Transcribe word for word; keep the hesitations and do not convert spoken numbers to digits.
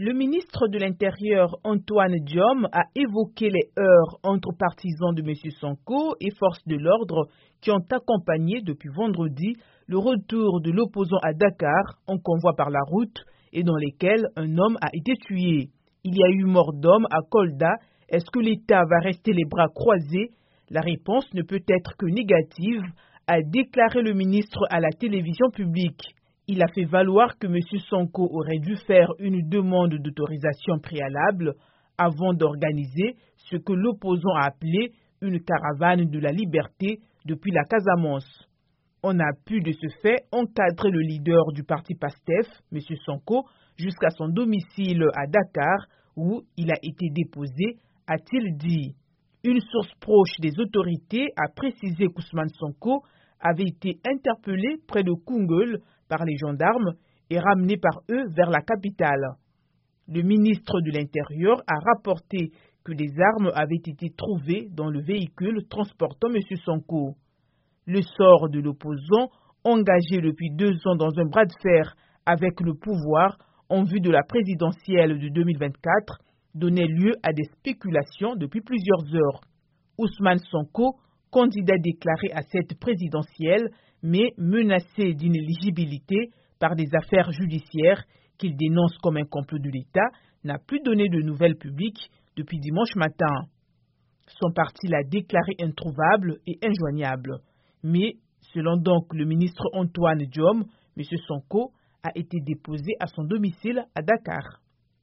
Le ministre de l'Intérieur, Antoine Diome, a évoqué les heurts entre partisans de M. Sonko et forces de l'ordre qui ont accompagné depuis vendredi le retour de l'opposant à Dakar en convoi par la route et dans lesquels un homme a été tué. Il y a eu mort d'homme à Kolda. Est-ce que l'État va rester les bras croisés? La réponse ne peut être que négative, a déclaré le ministre à la télévision publique. Il a fait valoir que M. Sonko aurait dû faire une demande d'autorisation préalable avant d'organiser ce que l'opposant a appelé une caravane de la liberté depuis la Casamance. On a pu de ce fait encadrer le leader du parti PASTEF, M. Sonko, jusqu'à son domicile à Dakar où il a été déposé, a-t-il dit. Une source proche des autorités a précisé qu'Ousmane Sonko avait été interpellé près de Koungheul par les gendarmes et ramené par eux vers la capitale. Le ministre de l'Intérieur a rapporté que des armes avaient été trouvées dans le véhicule transportant M. Sonko. Le sort de l'opposant, engagé depuis deux ans dans un bras de fer avec le pouvoir en vue de la présidentielle de deux mille vingt-quatre, donnait lieu à des spéculations depuis plusieurs heures. Ousmane Sonko, candidat déclaré à cette présidentielle, mais menacé d'inéligibilité par des affaires judiciaires qu'il dénonce comme un complot de l'État, n'a plus donné de nouvelles publiques depuis dimanche matin. Son parti l'a déclaré introuvable et injoignable. Mais, selon donc le ministre Antoine Diome, M. Sonko a été déposé à son domicile à Dakar.